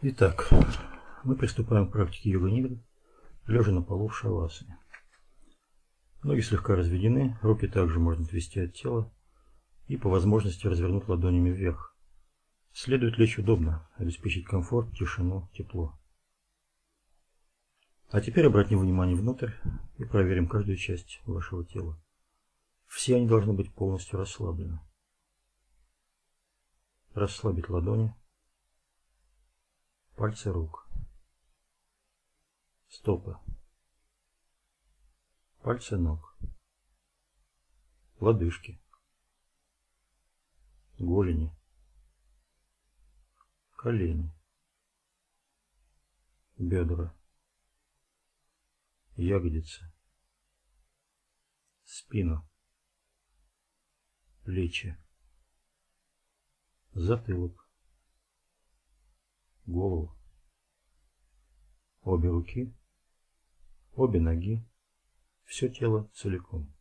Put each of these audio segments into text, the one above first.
Итак, мы приступаем к практике йога-нидра, лежа на полу в шавасане. Ноги слегка разведены, руки также можно отвести от тела и по возможности развернуть ладонями вверх. Следует лечь удобно, обеспечить комфорт, тишину, тепло. А теперь обратим внимание внутрь и проверим каждую часть вашего тела. Все они должны быть полностью расслаблены. Расслабить ладони, пальцы рук, стопы, пальцы ног, лодыжки, голени, колени, бедра, ягодицы, спину, плечи, затылок, голову, обе руки, обе ноги, все тело целиком.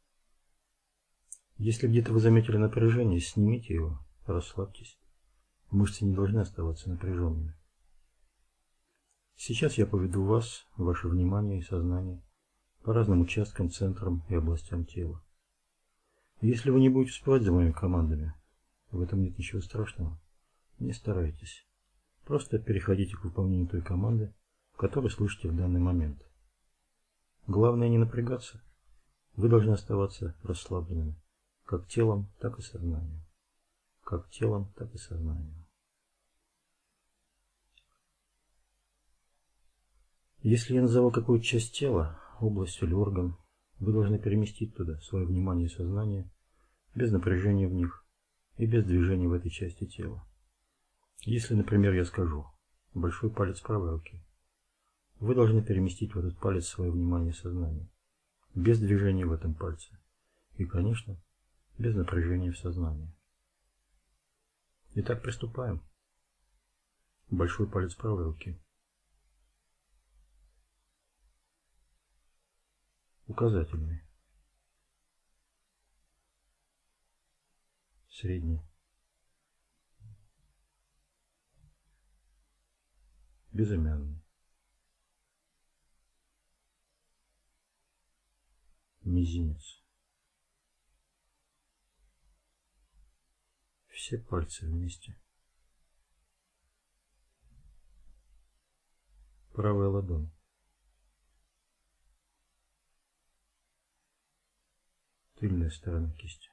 Если где-то вы заметили напряжение, снимите его, расслабьтесь. Мышцы не должны оставаться напряженными. Сейчас я поведу вас, ваше внимание и сознание по разным участкам, центрам и областям тела. Если вы не будете успевать за моими командами, в этом нет ничего страшного. Не старайтесь. Просто переходите к выполнению той команды, которую слышите в данный момент. Главное не напрягаться. Вы должны оставаться расслабленными, как телом, так и сознанием. Как телом, так и сознанием. Если я назову какую-то часть тела, область или орган, вы должны переместить туда свое внимание и сознание без напряжения в них и без движения в этой части тела. Если, например, я скажу «большой палец правой руки», вы должны переместить в этот палец свое внимание и сознание, без движения в этом пальце и, конечно, без напряжения в сознании. Итак, приступаем. Большой палец правой руки, указательный, средний, безымянный, мизинец. Все пальцы вместе. Правая ладонь. Тыльная сторона кисти.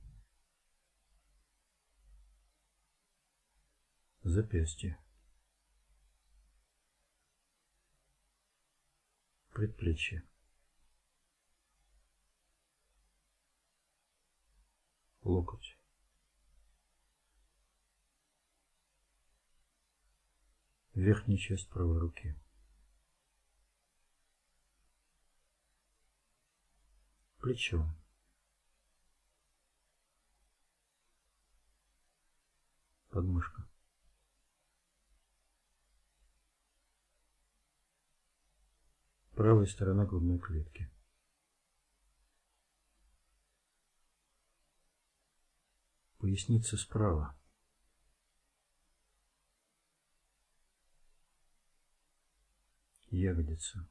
Запястье. Предплечье. Локоть. Верхняя часть правой руки. Плечо. Подмышка. Правая сторона грудной клетки. Поясница справа. Ягодица.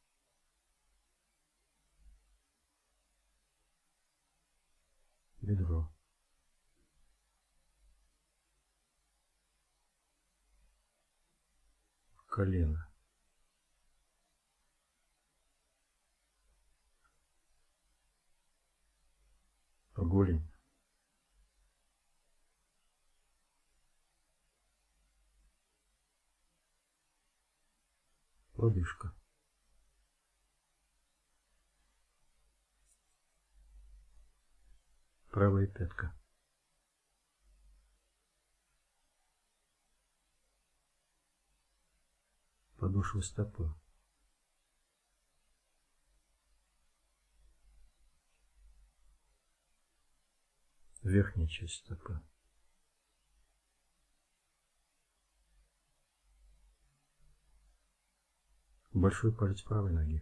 Бедро. Колено. Голень. Лодыжка. Правая пятка. Подошва стопы. Верхняя часть стопы. Большой палец правой ноги.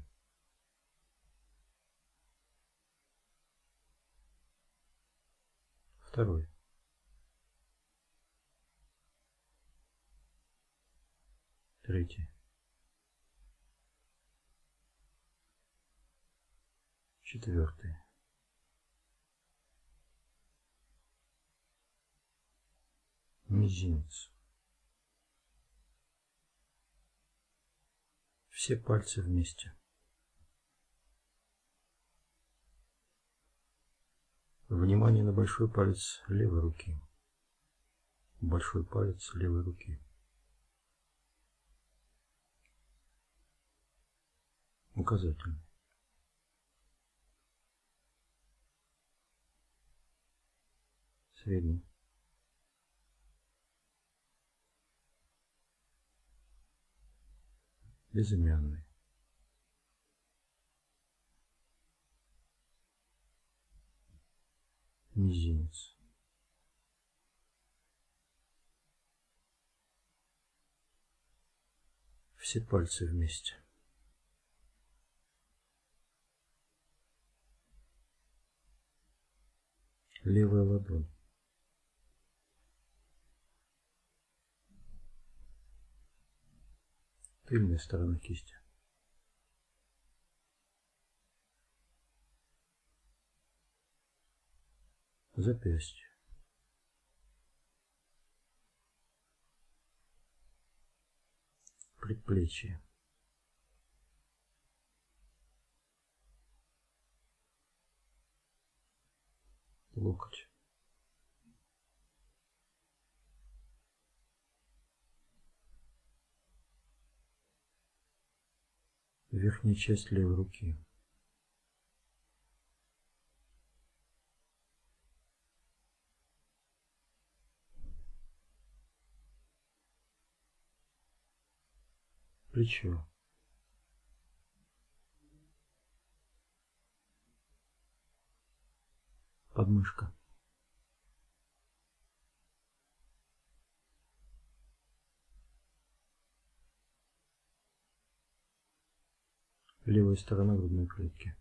Второй. Третий. Четвертый. Мизинец. Все пальцы вместе. Внимание на большой палец левой руки. Большой палец левой руки. Указательный. Средний. Безымянный. Мизинец. Все пальцы вместе. Левая ладонь. Тыльная сторона кисти. Запястье. Предплечье. Локоть. Верхняя часть левой руки. Плечо. Подмышка. Левая сторона грудной клетки.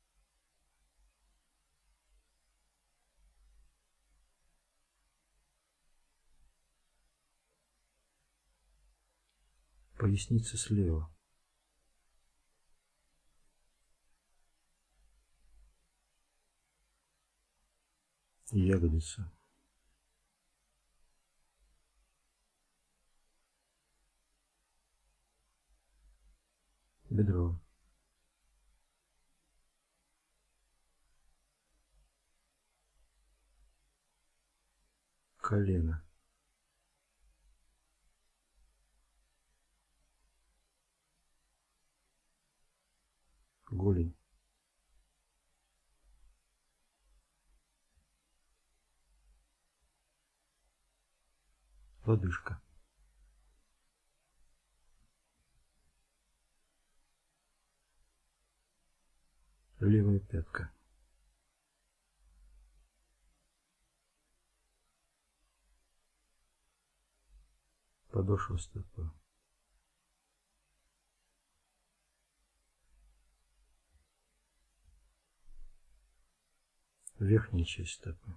Поясница слева. Ягодица. Бедро. Колено. Голень. Лодыжка. Левая пятка. Подошва стопы. Верхняя часть стопы.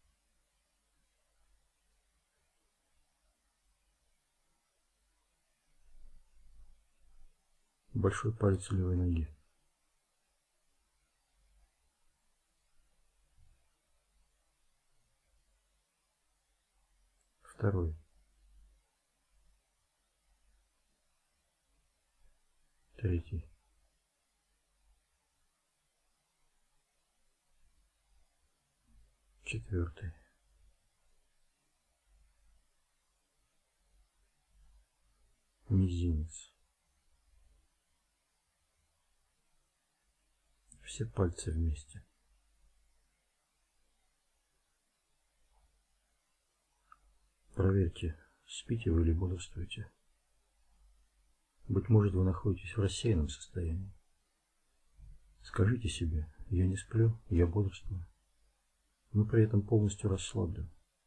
Большой палец левой ноги. Второй. Третий. Четвертый. Мизинец. Все пальцы вместе. Проверьте, спите вы или бодрствуете. Быть может, вы находитесь в рассеянном состоянии. Скажите себе: я не сплю, я бодрствую, но при этом полностью расслаблен.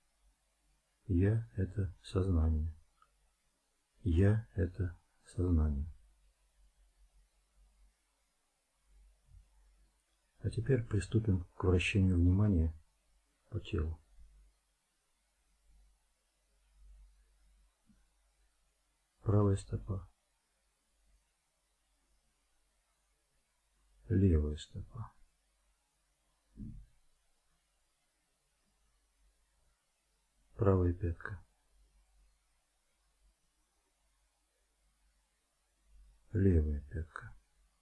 Я – это сознание. Я – это сознание. А теперь приступим к вращению внимания по телу. Правая стопа. Левая стопа. Правая пятка. Левая пятка.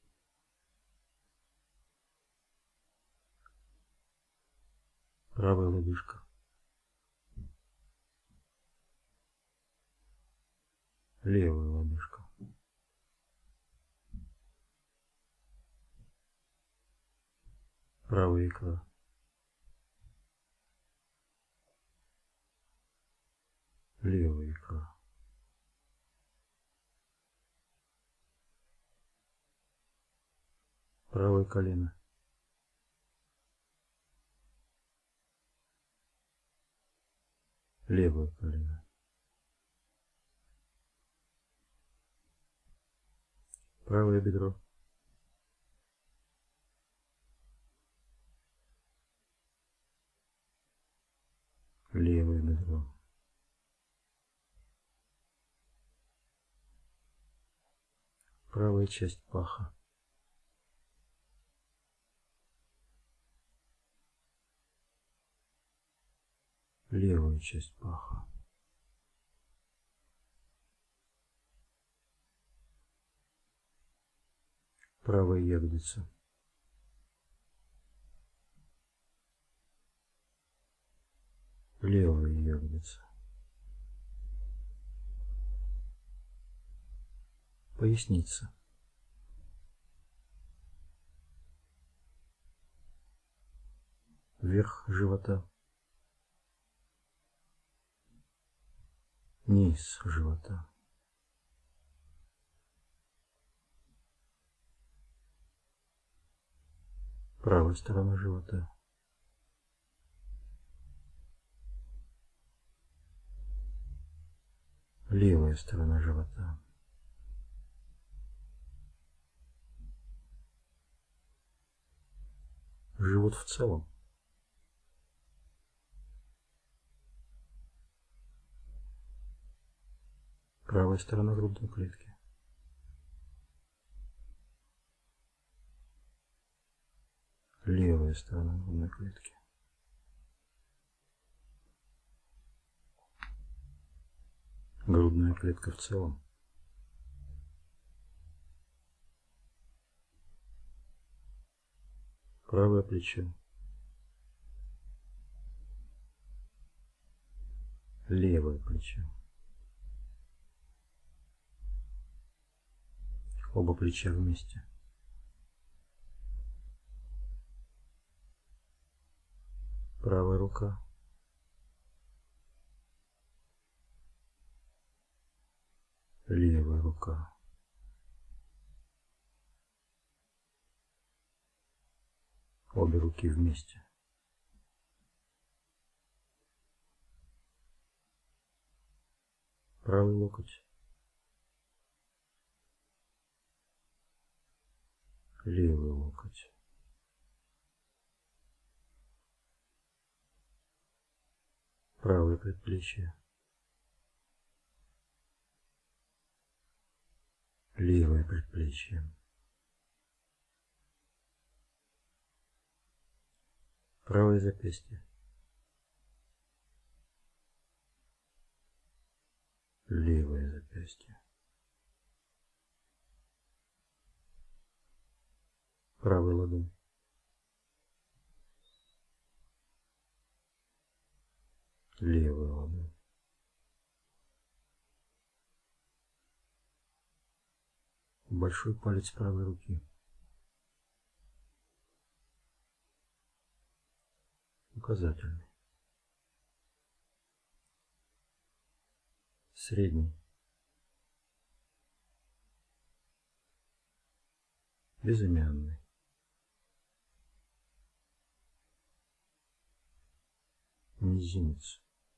Правая лодыжка. Левая лодыжка. Правая икра. Левая икра. Правое колено. Левое колено. Правое бедро. Левое бедро. Правая часть паха. Левая часть паха. Правая ягодица. Левая ягодица. Поясница. Верх живота. Низ живота. Правая сторона живота. Левая сторона живота. Живот в целом. Правая сторона грудной клетки. Левая сторона грудной клетки. Грудная клетка в целом. Правое плечо. Левое плечо. Оба плеча вместе. Правая рука. Левая рука. Обе руки вместе. Правый локоть. Левый локоть. Правое предплечье. Левое предплечье. Правое запястье. Левое запястье. Правая ладонь. Левая ладонь. Большой палец правой руки. Указательный. Средний. Безымянный. Мизинец.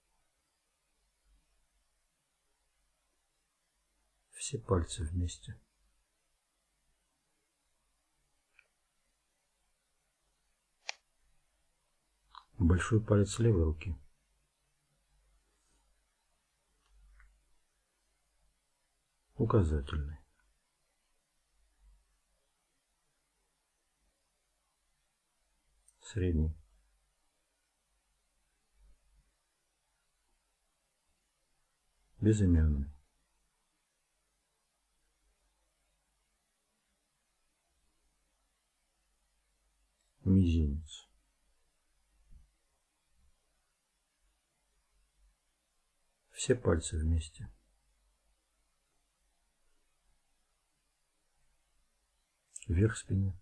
Все пальцы вместе. Большой палец левой руки. указательный, средний, безымянный, мизинец, все пальцы вместе, вверх спины,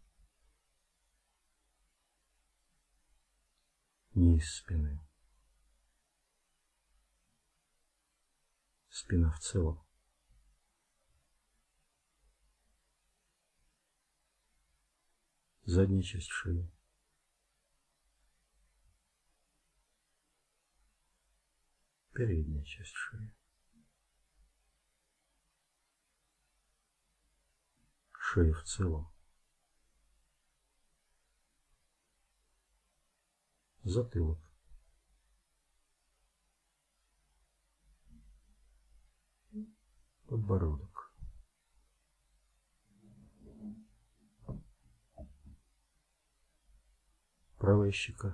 низ спины, спина в целом, задняя часть шеи, передняя часть шеи, шея в целом, затылок, подбородок, правая щека,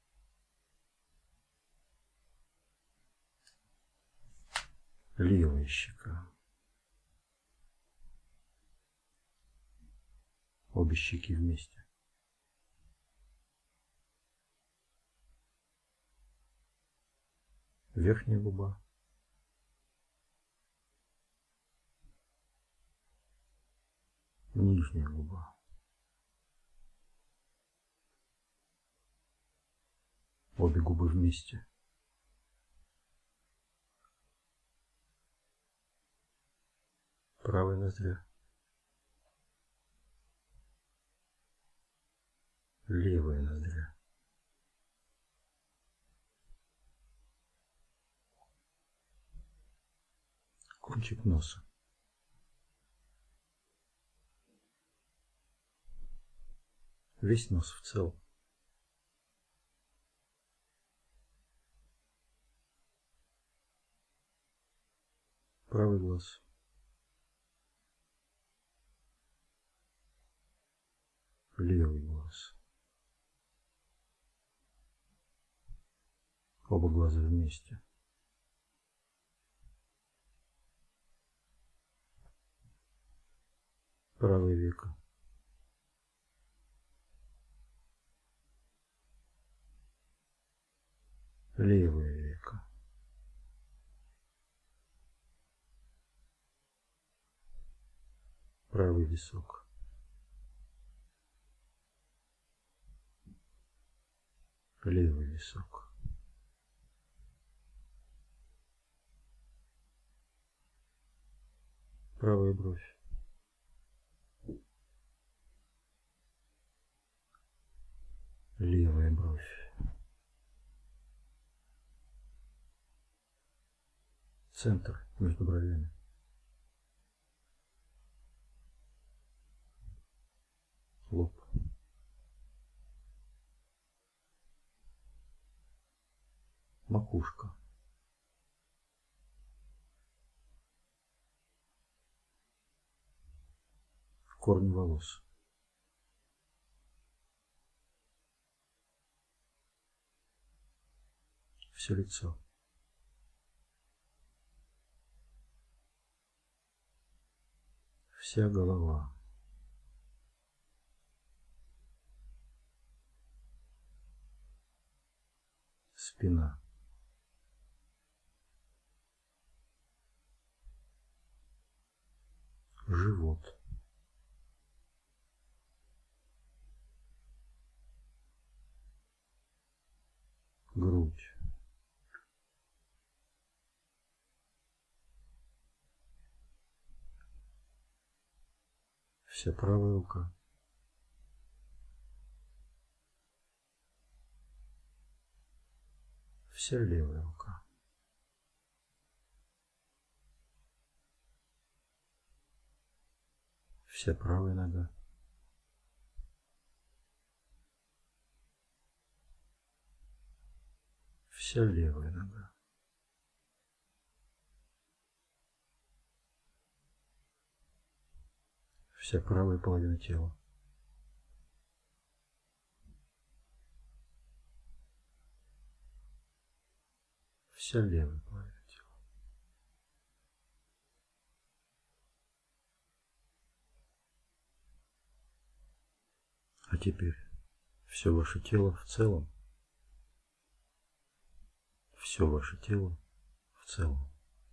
левая щека, обе щеки вместе, верхняя губа, нижняя губа, обе губы вместе, правая ноздря, левая ноздря, кончик носа, весь нос в целом, правый глаз, левый глаз, оба глаза вместе, правое веко, левое веко, правый висок, левый висок, правая бровь, левая бровь, центр между бровями, лоб, макушка, корни волос, все лицо, вся голова, спина, живот, грудь, вся правая рука, вся левая рука, вся правая нога, вся левая нога, вся правая половина тела. Вся левая половина тела. А теперь все ваше тело в целом. Все ваше тело в целом.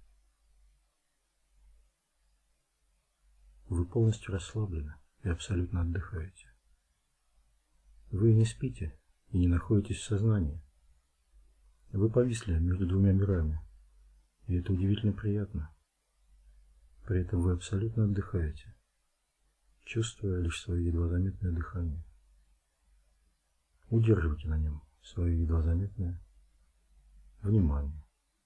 Вы полностью расслаблены и абсолютно отдыхаете. Вы не спите и не находитесь в сознании. Вы повисли между двумя мирами, и это удивительно приятно. При этом вы абсолютно отдыхаете, чувствуя лишь свое едва заметное дыхание. Удерживайте на нем свое едва заметное внимание.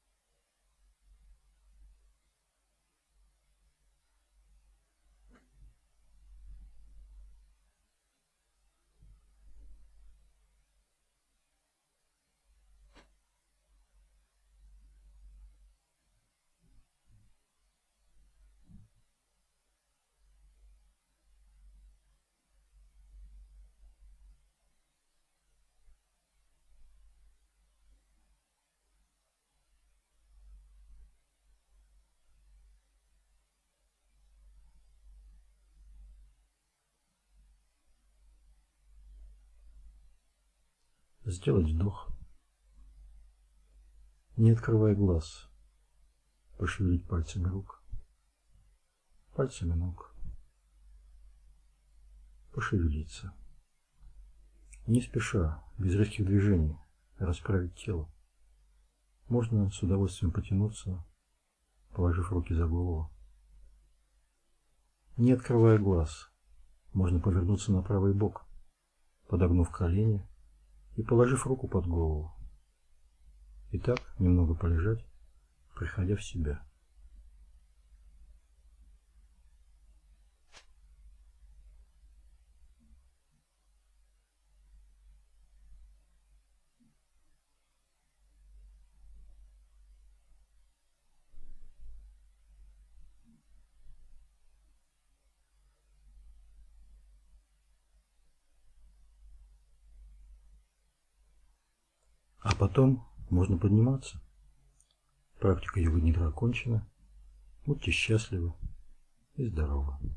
Сделать вдох, не открывая глаз, пошевелить пальцами рук, пальцами ног, пошевелиться. Не спеша, без резких движений, расправить тело. Можно с удовольствием потянуться, положив руки за голову. Не открывая глаз, можно повернуться на правый бок, подогнув колени и положив руку под голову. И так немного полежать, приходя в себя. А потом можно подниматься. Практика йога-нидра окончена. Будьте счастливы и здоровы.